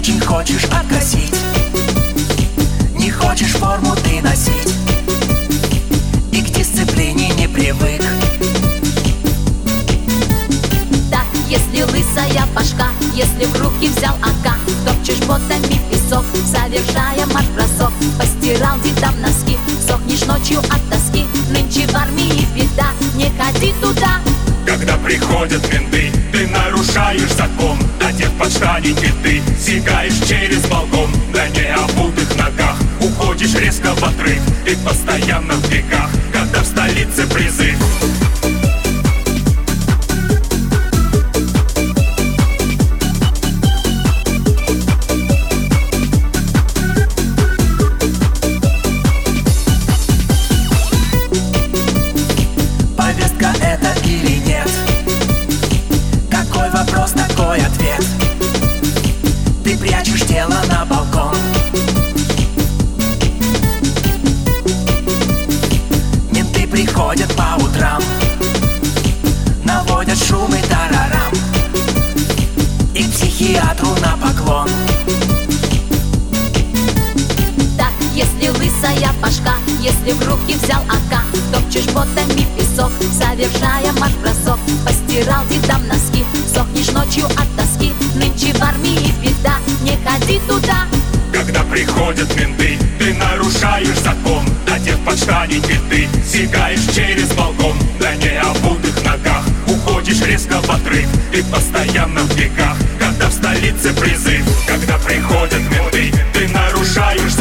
очень хочешь откосить, не хочешь форму ты носить, и к дисциплине не привык. Так, если лысая башка, если в руки взял АК, топчешь ботами песок, совершая марш-бросок. Постирал дедам носки, сохнешь ночью от тоски. Нынче в армии беда, не ходи туда. Когда приходят менты, ты нарушаешь закон. Одет подштанники ты, сигаешь через балкон. На необутых ногах уходишь резко в отрыв, и постоянно в бегах, когда в столице призыв. Повестка это или нет? Какой вопрос, такой ответ. Ты прячешь тело на балкон. Менты приходят по утрам, наводят шум и тарарам, и к психиатру на поклон. Так, если лысая башка, если в руки взял АК, топчешь ботами песок, совершая марш-бросок. Постирал дедам носки, сохнешь ночью от тоски. Нынче в армии беда, не ходи туда. Когда приходят менты, ты нарушаешь закон. Одет подштанники ты, сигаешь через балкон. На необутых ногах уходишь резко в отрыв, и постоянно в бегах, когда в столице призыв. Когда приходят менты, ты нарушаешь закон.